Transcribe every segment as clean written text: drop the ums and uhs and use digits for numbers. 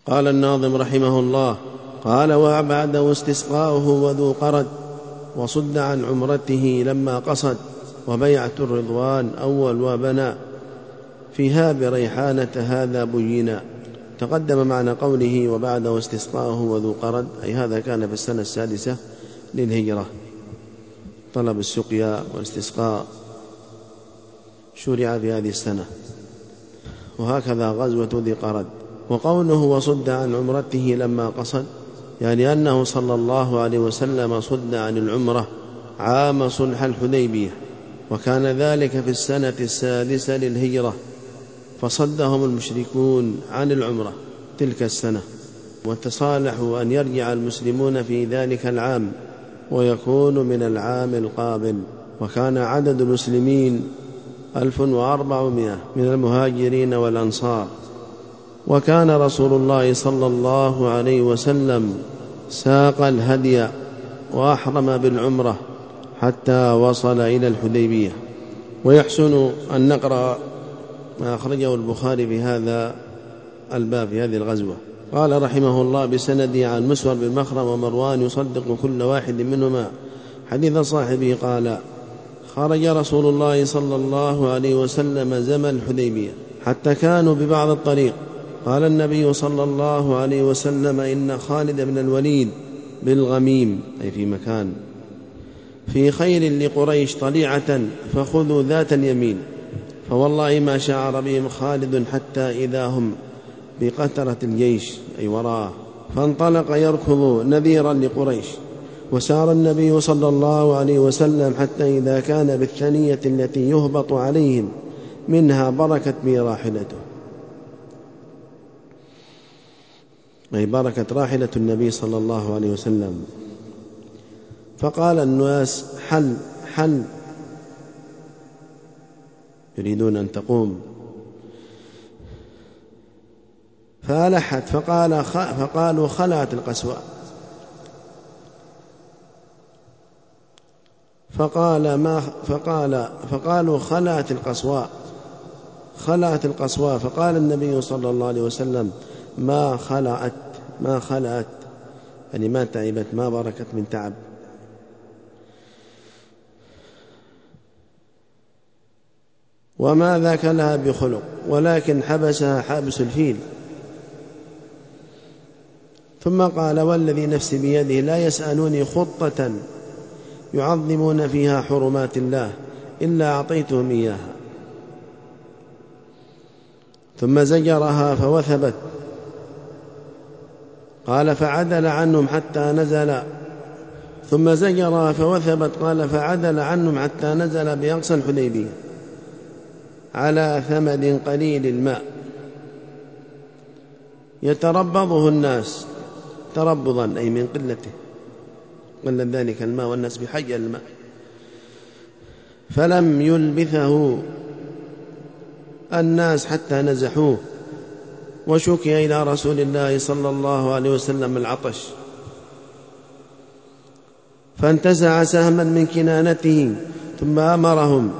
قال الناظم رحمه الله: قال: وبعده استسقاؤه وذو قرد، وصد عن عمرته لما قصد، وبيعة الرضوان أول وبنى، فيها بريحانة هذا بينا. تقدم معنى قوله وبعده استسقاؤه وذو قرد، أي هذا كان في السنة 6 للهجرة. طلب السقيا والاستسقاء شرع في هذه السنة، وهكذا غزوة ذي قرد. وقوله وصد عن عمرته لما قصد، يعني أنه صلى الله عليه وسلم صد عن العمرة عام صلح الحديبية، وكان ذلك في السنة 6 للهجرة، فصدهم المشركون عن العمرة تلك السنة، وتصالحوا أن يرجع المسلمون في ذلك العام ويكون من العام القابل. وكان عدد المسلمين 1400 من المهاجرين والأنصار. وكان رسول الله صلى الله عليه وسلم ساق الهدي وأحرم بالعمرة حتى وصل إلى الحديبية. ويحسن أن نقرأ ما أخرجه البخاري في هذا الباب في هذه الغزوة. قال رحمه الله بسندي عن مسور بن مخرم ومروان يصدق كل واحد منهما حديث صاحبه قال: خرج رسول الله صلى الله عليه وسلم زمن الحديبية حتى كانوا ببعض الطريق، قال النبي صلى الله عليه وسلم: إن خالد بن الوليد بالغميم، أي في مكان، في خير لقريش طليعة، فخذوا ذات اليمين. فوالله ما شعر بهم خالد حتى إذا هم بقترة الجيش، أي وراءه، فانطلق يركض نذيرا لقريش. وسار النبي صلى الله عليه وسلم حتى إذا كان بالثنية التي يهبط عليهم منها بركت به راحلته، أي بركت راحلة النبي صلى الله عليه وسلم. فقال الناس: حل حل، يريدون أن تقوم. فألحت فقالوا خلعت القسواء. فقالوا خلعت القسواء. فقال النبي صلى الله عليه وسلم: ما خلعت، يعني ما تعبت، ما بركت من تعب. وما ذاك لها بخلق، ولكن حبسها حابس الفيل. ثم قال: والذي نفسي بيده لا يسألوني خطة يعظمون فيها حرمات الله إلا أعطيتهم إياها. ثم زجرها فوثبت. قال: فعدل عنهم حتى نزل. ثم زجرها فوثبت. قال: فعدل عنهم حتى نزل بأقصى الحديبية على ثمد قليل الماء يتربضه الناس تربضا، أي من قلته، قلة ذلك الماء والناس بحاجة الماء. فلم يلبثه الناس حتى نزحوه. وشكي إلى رسول الله صلى الله عليه وسلم العطش، فانتزع سهما من كنانته، ثم أمرهم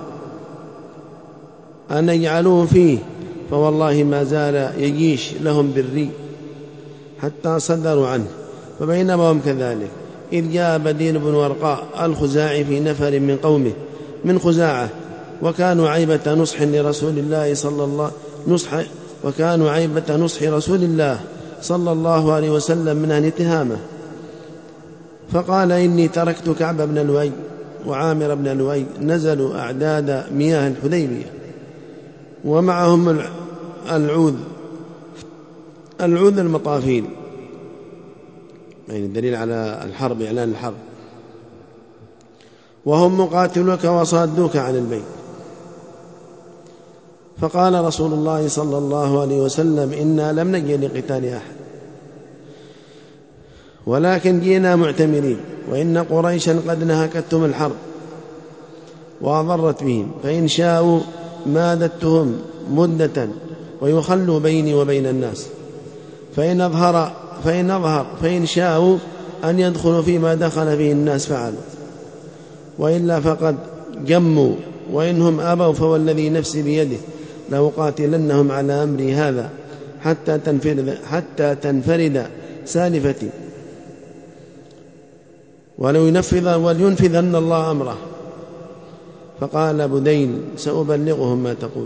أن يجعلوه فيه، فوالله ما زال يجيش لهم بالري حتى صدروا عنه. فبينما هم كذلك إذ جاء بدين بن ورقاء الخزاعي في نفر من قومه من خزاعة، وكانوا عيبة نصح لرسول الله رسول الله صلى الله عليه وسلم من أهل تهامة. فقال: إني تركت كعب بن لؤي وعامر بن لؤي نزلوا أعداد مياه الحديبية، ومعهم العوذ المطافيل، يعني دليل على الحرب، إعلان الحرب، وهم مقاتلوك وصادوك عن البيت. فقال رسول الله صلى الله عليه وسلم: إنا لم نجي لقتال أحد، ولكن جينا معتمرين، وإن قريشا قد نهكتهم الحرب وأضرت بهم، فإن شاءوا مادتهم مدة ويخلوا بيني وبين الناس، فإن شاءوا أن يدخلوا فيما دخل فيه الناس فعلوا، وإلا فقد جموا، وإنهم أبوا فوالذي نفسي بيده لأقاتلنهم على أمري هذا حتى تنفرد سالفتي ولينفذن الله أمره. فقال بديل: سأبلغهم ما تقول.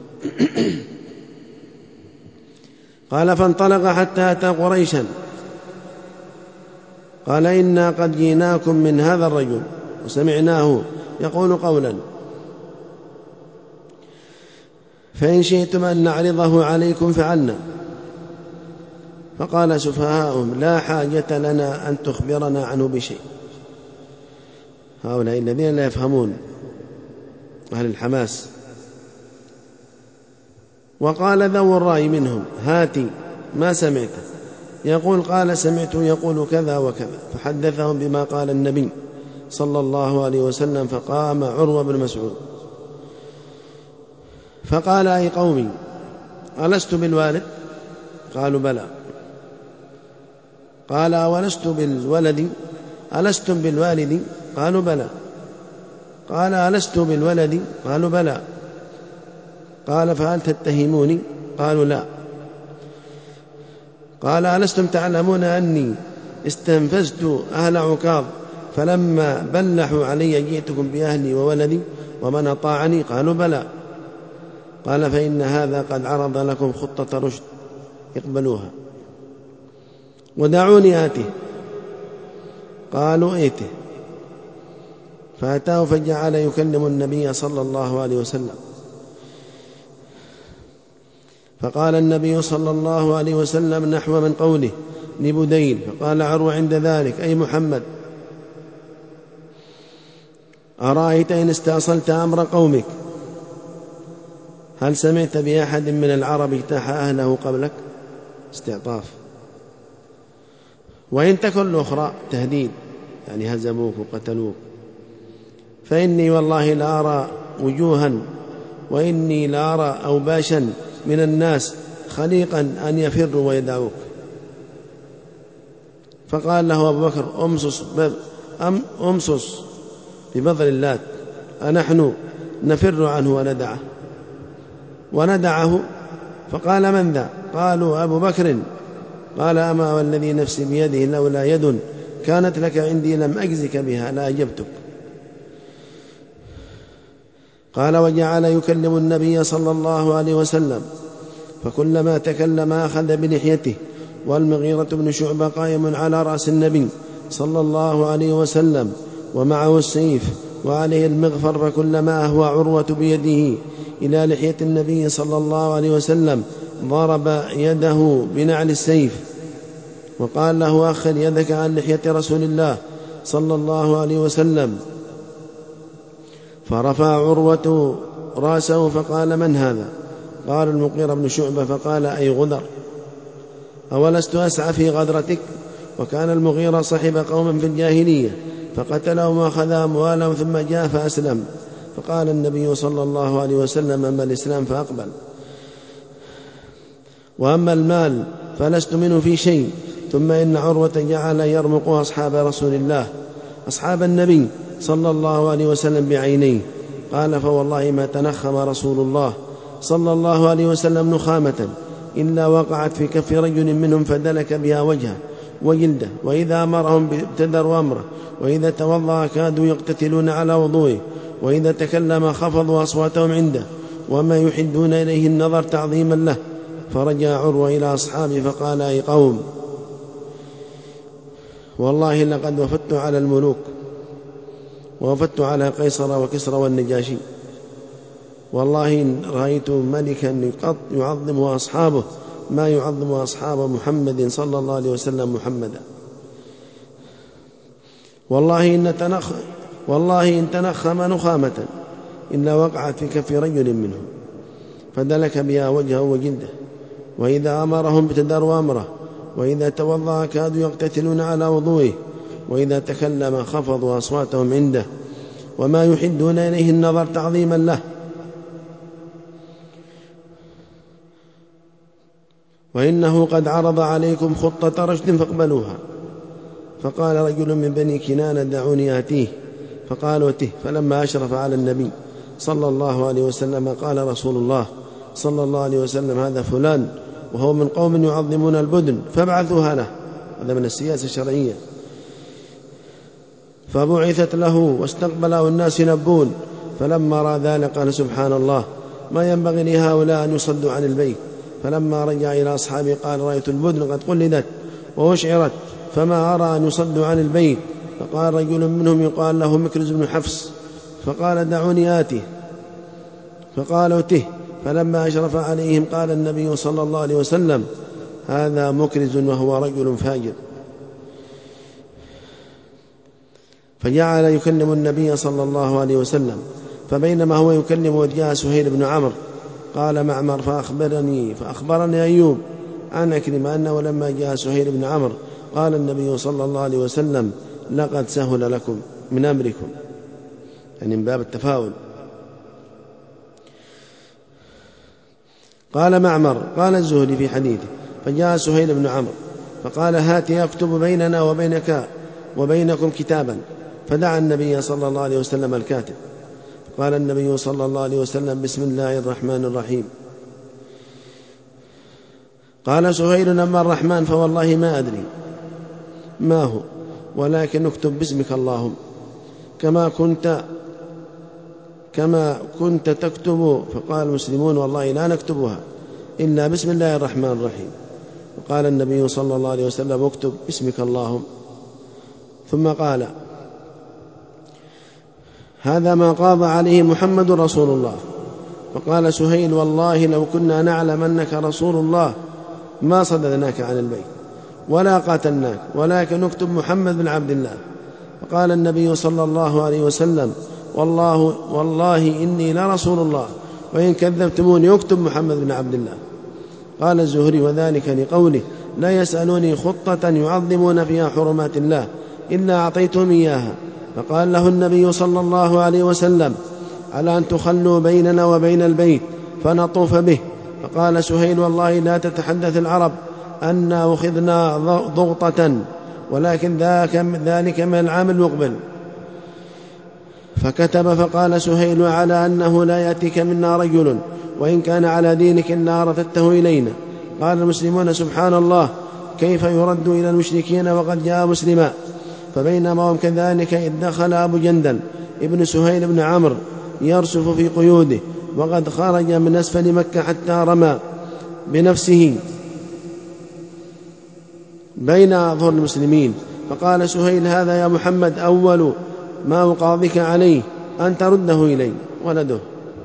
قال: فانطلق حتى أتى قريشا. قال: إنا قد جئناكم من هذا الرجل وسمعناه يقول قولا، فإن شئتم أن نعرضه عليكم فعلنا. فقال سفهاؤهم: لا حاجة لنا أن تخبرنا عنه بشيء. هؤلاء الذين لا يفهمون، أهل الحماس. وقال ذو الرأي منهم: هاتي ما سمعت. يقول: قال: سمعت يقول كذا وكذا. فحدثهم بما قال النبي صلى الله عليه وسلم. فقام عروة بن مسعود فقال: أي قومي، ألست بالوالد؟ قالوا: بلى. قال: أولست بالولد؟ ألستم بالوالد؟ قالوا: بلى. قال: ألست بالولد؟ قالوا: بلى. قال: فهل تتهموني؟ قالوا: لا. قال: ألستم تعلمون أني استنفذت أهل عكاظ فلما بلحوا علي جئتكم بأهلي وولدي ومن أطاعني؟ قالوا: بلى. قال: فإن هذا قد عرض لكم خطة رشد، اقبلوها ودعوني آته. قالوا: ائته. فأتاه فجعل يكلم النبي صلى الله عليه وسلم. فقال النبي صلى الله عليه وسلم نحو من قوله لبديل. فقال عروة عند ذلك: أي محمد، أرأيت إن استأصلت أمر قومك، هل سمعت بأحد من العرب اجتاح أهله قبلك؟ استعطاف. وإن تكن الأخرى تهديد، يعني هزموك وقتلوك. فإني والله لأرى وجوها، وإني لأرى أوباشا من الناس خليقا أن يفروا ويدعوك. فقال له أبو بكر: أمصص ببذل اللات، أنحن نفر عنه وندعه؟ فقال: من ذا؟ قالوا: أبو بكر. قال: أما والذي نفسي بيده لولا يد كانت لك عندي لم أجزك بها لأجبتك. قال: وجعل يكلم النبي صلى الله عليه وسلم، فكلما تكلم أخذ بلحيته، والمغيرة بن شعبة قائم على رأس النبي صلى الله عليه وسلم ومعه السيف وعليه المغفر، فكلما أهوى عروة بيده إلى لحية النبي صلى الله عليه وسلم ضرب يده بنعل السيف وقال له: أخر يدك عن لحية رسول الله صلى الله عليه وسلم. فرفع عروة رأسه فقال: من هذا؟ قال: المغيرة بن شعبة. فقال: أي غدر، أولست أسعى في غدرتك؟ وكان المغيرة صحب قوما في الجاهلية فقتلهم وأخذ أموالهم ثم جاء فأسلم. فقال النبي صلى الله عليه وسلم: أما الإسلام فأقبل، وأما المال فلست منه في شيء. ثم إن عروة جعل يرمق أصحاب رسول الله، أصحاب النبي صلى الله عليه وسلم، بعينيه. قال: فوالله ما تنخم رسول الله صلى الله عليه وسلم نخامة إلا وقعت في كف رجل منهم فدلك بها وجهه وجلده، وإذا أمرهم ابتدروا أمره، وإذا توضأ كادوا يقتتلون على وضوئه، وإذا تكلم خفضوا أصواتهم عنده، وما يحدون إليه النظر تعظيما له. فرجع عروة إلى أصحابه فقال: أي قوم، والله لقد وفدت على الملوك، ووفدت على قيصر وكسرى والنجاشي، والله إن رأيت ملكا يعظم أصحابه ما يعظم أصحاب محمد صلى الله عليه وسلم محمدا. والله إن تنخم نخامة إلا وقعت في كف رجل منهم فدلك بها وجهه وجلده، وإذا أمرهم ابتدروا أمره، وإذا توضأ كادوا يقتتلون على وضوئه، وإذا تكلم خفضوا أصواتهم عنده، وما يحدون إليه النظر تعظيما له. وإنه قد عرض عليكم خطة رشد فاقبلوها. فقال رجل من بني كنانة: دعوني آتيه. فقالوا: ائته. فلما أشرف على النبي صلى الله عليه وسلم قال رسول الله صلى الله عليه وسلم: هذا فلان. وهو من قوم يعظمون البدن فابعثوها له. هذا من السياسة الشرعية. فبعثت له واستقبله الناس يلبون، فلما رأى ذلك قال سبحان الله، ما ينبغي لهؤلاء أن يصدوا عن البيت. فلما رجع إلى أصحابه قال رأيت البدن قد قلدت وأشعرت فما أرى أن يصدوا عن البيت. فقال رجل منهم يقال له مكرز بن حفص فقال دعوني آته، فقالوا ته. فلما أشرف عليهم قال النبي صلى الله عليه وسلم هذا مكرز وهو رجل فاجر. فجعل يكلم النبي صلى الله عليه وسلم، فبينما هو يكلم جاء سهيل بن عمرو. قال معمر فأخبرني أيوب عن أكرم أنه لما جاء سهيل بن عمرو قال النبي صلى الله عليه وسلم لقد سهل لكم من أمركم، يعني من باب التفاؤل. قال معمر قال الزهري في حديثه فجاء سهيل بن عمرو فقال هات يكتب بيننا وبينك وبينكم كتابا. فدعا النبي صلى الله عليه وسلم الكاتب. قال النبي صلى الله عليه وسلم بسم الله الرحمن الرحيم. قال سهيل أما الرحمن فوالله ما أدري ما هو، ولكن اكتب باسمك اللهم كما كنت تكتب. فقال المسلمون والله لا نكتبها إلا بسم الله الرحمن الرحيم. وقال النبي صلى الله عليه وسلم اكتب باسمك اللهم. ثم قال هذا ما قاض عليه محمد رسول الله. فقال سهيل والله لو كنا نعلم أنك رسول الله ما صددناك عن البيت ولا قاتلناك، ولكن اكتب محمد بن عبد الله. فقال النبي صلى الله عليه وسلم والله إني لرسول الله، وإن كذبتموني اكتب محمد بن عبد الله. قال الزهري وذلك لقوله لا يسألوني خطة يعظمون فيها حرمات الله إلا أعطيتهم إياها. فقال له النبي صلى الله عليه وسلم على أن تخلوا بيننا وبين البيت فنطوف به. فقال سهيل والله لا تتحدث العرب أنا أخذنا ضغطة، ولكن ذلك من العام المقبل. فكتب. فقال سهيل على أنه لا يأتيك منا رجل وإن كان على دينك إلا رددته إلينا. قال المسلمون سبحان الله كيف يرد إلى المشركين وقد جاء مسلما. فبينما هم كذلك إذ دخل أبو جندل ابن سهيل بن عمرو يرسف في قيوده وقد خرج من أسفل مكة حتى رمى بنفسه بين أظهر المسلمين. فقال سهيل هذا يا محمد أول ما أقاضيك عليه أن ترده إلي ولده.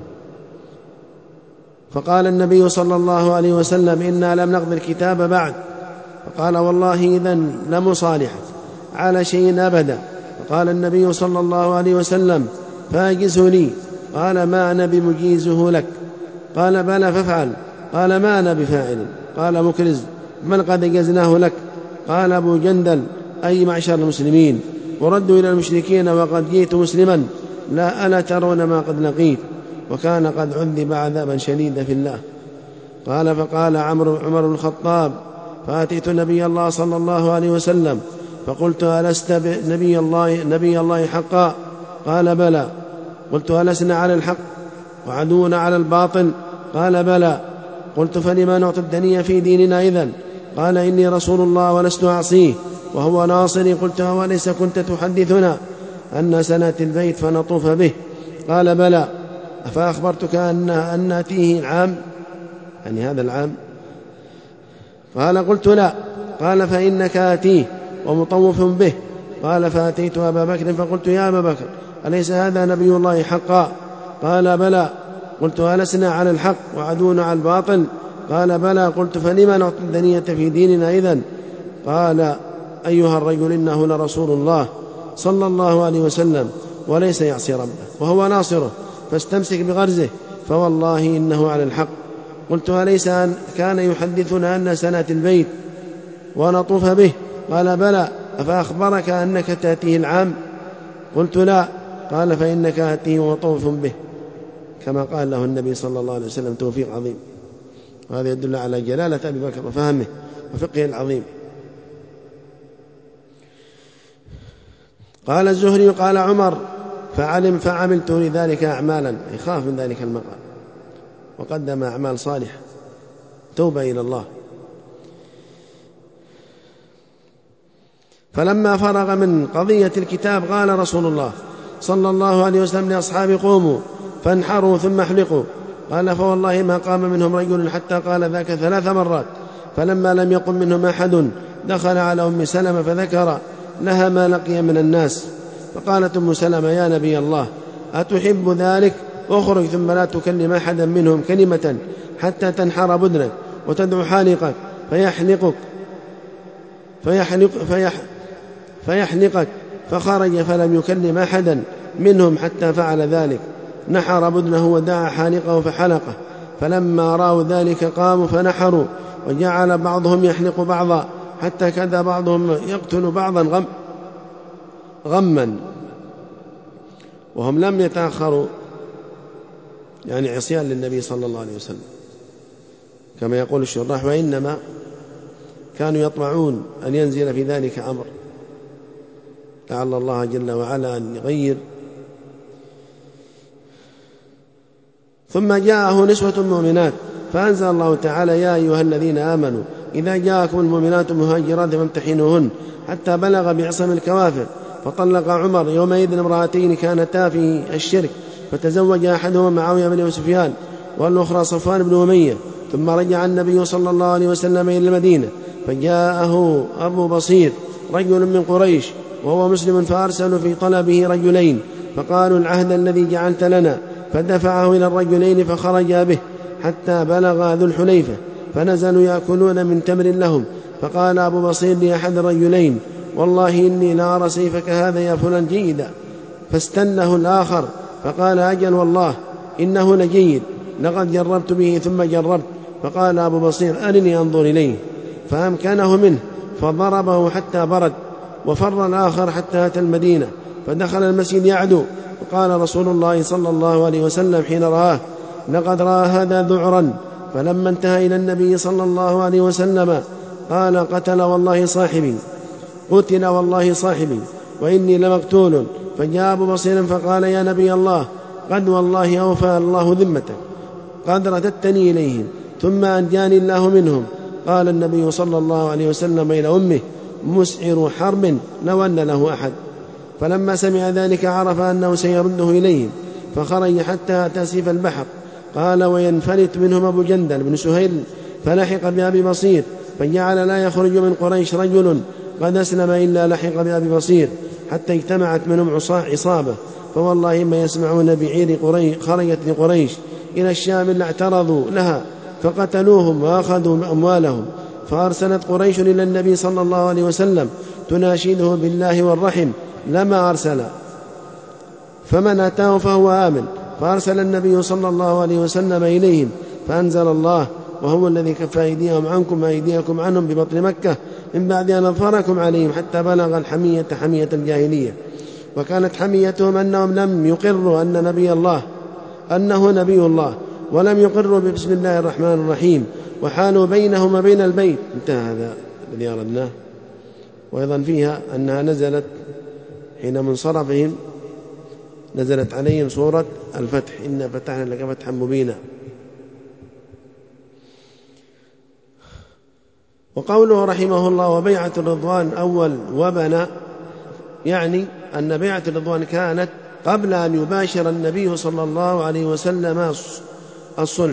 فقال النبي صلى الله عليه وسلم إنا لم نقضي الكتاب بعد. فقال والله إذن لمصالحة على شيء أبدا. فقال النبي صلى الله عليه وسلم فاجزه لي. قال ما أنا بمجيزه لك. قال بلى فافعل. قال ما أنا بفاعل. قال مكرز من قد جزناه لك. قال أبو جندل أي معشر المسلمين وردوا إلى المشركين وقد جئت مسلما لا ألا ترون ما قد لقيت. وكان قد عذب عذابا شديدا في الله. قال فقال عمر بن الخطاب فأتيت نبي الله صلى الله عليه وسلم فقلت ألست نبي الله حقا؟ قال بلى. قلت ألسنا على الحق وعدونا على الباطل؟ قال بلى. قلت فلما نعطي الدنيا في ديننا إذن؟ قال إني رسول الله ولست أعصيه وهو ناصري. قلت أوليس كنت تحدثنا أن سنأتي البيت فنطوف به؟ قال بلى. فأخبرتك أن نأتيه العام، يعني هذا العام؟ قال قلت لا. قال فإنك آتيه ومطوف به. قال فأتيت أبا بكر فقلت يا أبا بكر أليس هذا نبي الله حقا؟ قال بلى. قلت ألسنا على الحق وعدونا على الباطل؟ قال بلى. قلت فلما نعطي الدنية في ديننا إذن؟ قال أيها الرجل إنه لرسول الله صلى الله عليه وسلم وليس يعصي ربه وهو ناصره فاستمسك بغرزه فوالله إنه على الحق. قلت أليس كان يحدثنا أن سنأتي البيت ونطوف به؟ قال بلى. أفأخبرك أنك تأتيه العام؟ قلت لا. قال فإنك آتيه وطوف به، كما قال له النبي صلى الله عليه وسلم توفيق عظيم. وهذا يدل على جلالة أبي بكر وفهمه وفقه العظيم. قال الزهري قال عمر فعملت لذلك أعمالا، يخاف من ذلك المقام، وقدم أعمال صالحة توبة إلى الله. فلما فرغ من قضية الكتاب قال رسول الله صلى الله عليه وسلم لأصحابه قوموا فانحروا ثم احلقوا. قال فوالله ما قام منهم رجل حتى قال ذاك 3 مرات. فلما لم يقم منهم أحد دخل على أم سلمة فذكر لها ما لقي من الناس. فقالت أم سلمة يا نبي الله أتحب ذلك؟ اخرج ثم لا تكلم أحدا منهم كلمة حتى تنحر بدنك وتدعو حالقك فيحنقك. فخرج فلم يكلم أحدا منهم حتى فعل ذلك، نحر بدنه ودعا حالقه فحلقه. فلما رأوا ذلك قاموا فنحروا، وجعل بعضهم يحلق بعضا حتى كاد بعضهم يقتل بعضا غما. وهم لم يتأخروا يعني عصيان للنبي صلى الله عليه وسلم كما يقول الشراح، وإنما كانوا يطمعون أن ينزل في ذلك أمر، لعل الله جل وعلا أن يغير. ثم جاءه نسوة مؤمنات فأنزل الله تعالى يا أيها الذين آمنوا إذا جاءكم المؤمنات مهاجرات فامتحنوهن حتى بلغ بعصم الكوافر. فطلق عمر يومئذ امرأتين كانتا في الشرك، فتزوج أحدهما معاوية بن أبي سفيان والأخرى صفوان بن أمية. ثم رجع النبي صلى الله عليه وسلم إلى المدينة فجاءه أبو بصير رجل من قريش وهو مسلم، فأرسلوا في طلبه رجلين فقالوا العهد الذي جعلت لنا، فدفعه إلى الرجلين فخرجا به حتى بلغ ذو الحليفة، فنزلوا يأكلون من تمر لهم. فقال أبو بصير لأحد الرجلين والله إني لا أرى سيفك هذا يا فلان جيدا، فاستنه الآخر فقال أجل والله إنه لجيد لقد جربت به ثم جربت. فقال أبو بصير أرني أنظر إليه، فأمكنه منه فضربه حتى برد، وفر الآخر حتى أتى المدينة فدخل المسجد يعدو. وقال رسول الله صلى الله عليه وسلم حين رآه لقد رأى هذا ذعرا. فلما انتهى إلى النبي صلى الله عليه وسلم قال قتل والله صاحبي وإني لمقتول. فجاء أبو بصير فقال يا نبي الله قد والله أوفى الله ذمتك، قد رددتني إليهم ثم أنجاني الله منهم. قال النبي صلى الله عليه وسلم إلى أمه مسعر حرب لو أن له أحد. فلما سمع ذلك عرف أنه سيرده إليهم، فخرج حتى أتى سيف البحر. قال وينفلت منهم أبو جندل بن سهيل فلحق بأبي بصير، فجعل لا يخرج من قريش رجل قد أسلم إلا لحق بأبي بصير، حتى اجتمعت منهم عصابة، فوالله ما يسمعون بعير خرجت لقريش إلى الشام إلا اعترضوا لها فقتلوهم وأخذوا أموالهم. فأرسلت قريش إلى النبي صلى الله عليه وسلم تناشده بالله والرحم لما أرسل، فمن أتاه فهو آمن. فأرسل النبي صلى الله عليه وسلم إليهم فأنزل الله وهو الذي كف أيديهم عنكم وأيديكم عنهم ببطن مكة من بعد أن أظفركم عليهم حتى بلغ الحمية حمية الجاهلية. وكانت حميتهم أنهم لم يقروا أنه نبي الله، ولم يقروا ببسم الله الرحمن الرحيم، وحالوا بينهم وبين البيت. انتهى هذا الذي أردناه. وأيضا فيها أنها نزلت حين منصرفهم نزلت عليهم سورة الفتح إنا فتحنا لك فتحا مبينا. وقوله رحمه الله وبيعة الرضوان أول وبنى، يعني أن بيعة الرضوان كانت قبل أن يباشر النبي صلى الله عليه وسلم الصلح،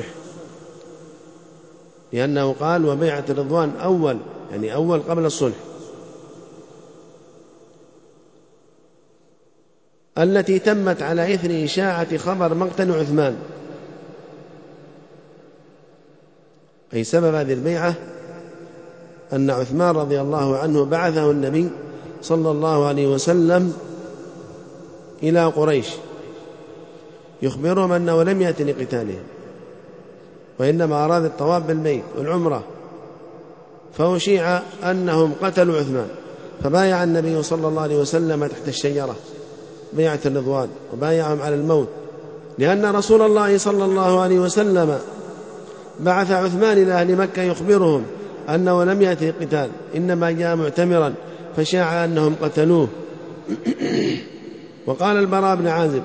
لأنه قال وبيعة الرضوان أول، يعني أول قبل الصلح، التي تمت على إثر إشاعة خبر مقتل عثمان. أي سبب هذه البيعة أن عثمان رضي الله عنه بعثه النبي صلى الله عليه وسلم إلى قريش يخبرهم أنه لم يأتي لقتالهم، وإنما أراد الطواف بالبيت والعمرة، فأشيع أنهم قتلوا عثمان. فبايع النبي صلى الله عليه وسلم تحت الشجرة بيعة الرضوان، وبايعهم على الموت، لأن رسول الله صلى الله عليه وسلم بعث عثمان إلى أهل مكة يخبرهم أنه لم يأتي قتال، إنما جاء معتمرا، فشاع أنهم قتلوه. وقال البراء بن عازب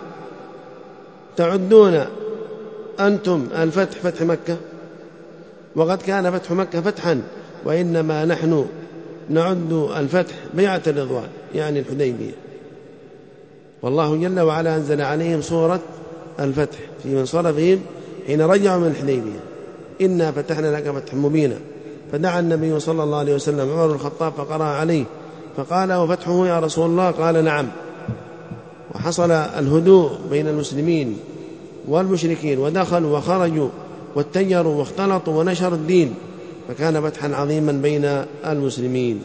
تعدون أنتم الفتح فتح مكة، وقد كان فتح مكة فتحا، وإنما نحن نعد الفتح بيعة الرضوان يعني الحديبية، والله جل وعلا أنزل عليهم سورة الفتح في منصرفهم حين رجعوا من الحديبية: إنا فتحنا لك فتحا مبينا. فدعا النبي صلى الله عليه وسلم عمر بن الخطاب فقرأ عليه فقال: وفتحه يا رسول الله؟ قال: نعم. وحصل الهدوء بين المسلمين والمشركين، ودخلوا وخرجوا واتجروا واختلطوا ونشروا الدين، فكان فتحا عظيما بين المسلمين.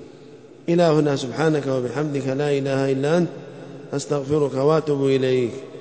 إلى هنا، سبحانك وبحمدك لا إله إلا أنت، أستغفرك وأتوب إليك.